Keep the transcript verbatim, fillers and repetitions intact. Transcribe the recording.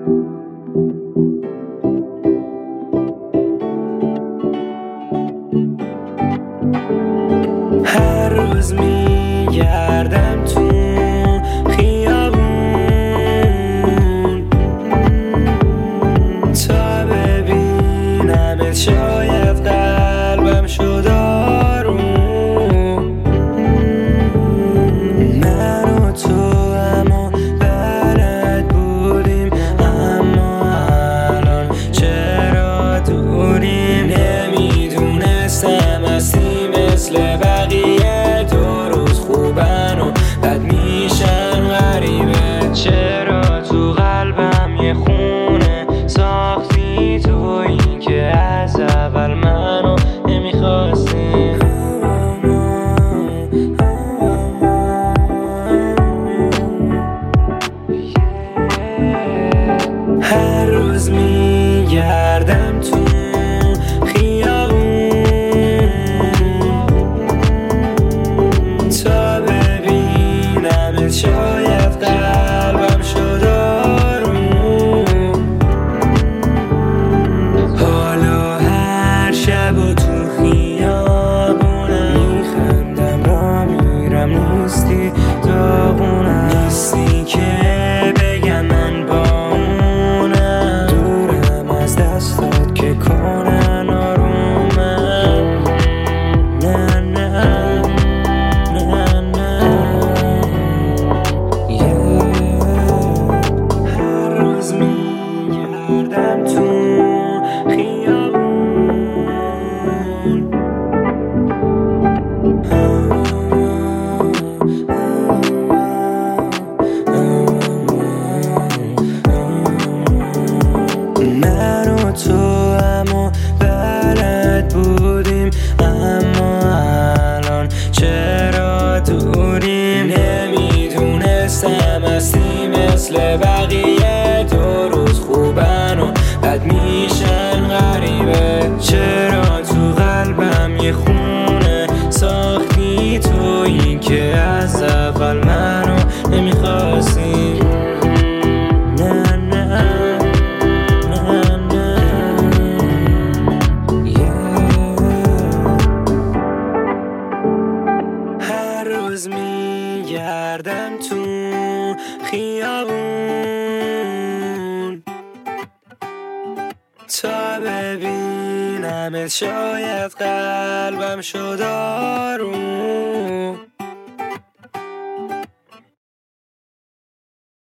هر روز میگردم تو خیابون تا ببینمت، شاید قلبم شد آروم. من و تو اما بلد بودیم، اما الان چرا دوریم؟ نمیدونستم هستی مثل بقیه، دو روز خوبن و بد میشن غریبه. چرا تو قلبم یه خونه ساختی تویی که از اول منو نمیخواستی؟ هر روز میگردم تو شاید قلبم شد آروم. حالا هر شب و تو خیابونم میخندم، را میرم نیستی داغونم. نیستی که بگم من با اونم، دورم از دستات که کنن آرومم. نه نه میگردم تو خیابون، من و تو اما بلد بودیم، اما الان چرا دوریم؟ نمیدونستم هستی مثل بقیه، دو روز خوبن و بد میشن غریبه. چرا تو قلبم یه خونه ساختی تویی که از اول منو نمیخواستی؟ نه نه نه نه yeah. هر روز میگردم تو خیابون تا ببینمت، شاید قلبم شد آروم.